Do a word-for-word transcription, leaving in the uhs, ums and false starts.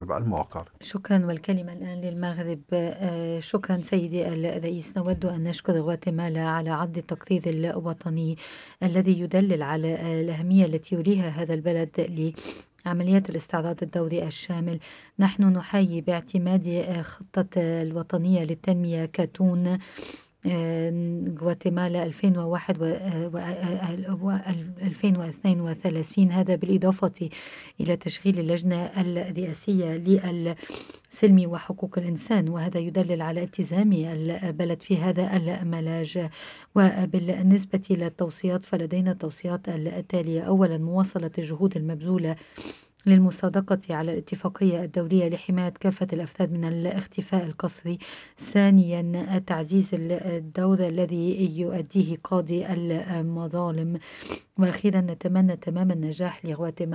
تتابع المواقع. شكرا، والكلمة الآن للمغرب. آه، شكرا سيدي الرئيس. نود أن نشكر غواتيمالا على عرض التقرير الوطني الذي يدلل على الأهمية التي يوليها هذا البلد لعملية الاستعراض الدوري الشامل. نحن نحيي باعتماد خطة الوطنية للتنمية كاتون غواتيمالا ألفين وواحد و ألفين واثنين وثلاثين، هذا بالإضافة إلى تشغيل اللجنة الرئاسية للسلم وحقوق الإنسان، وهذا يدلل على التزام البلد في هذا الملاج. وبالنسبة للتوصيات فلدينا التوصيات التالية: أولا، مواصلة الجهود المبذولة للمصادقة على الاتفاقية الدولية لحماية كافة الأفراد من الاختفاء القسري. ثانيا، تعزيز الدور الذي يؤديه قاضي المظالم. وأخيرا، نتمنى تمام النجاح لغواتيمالا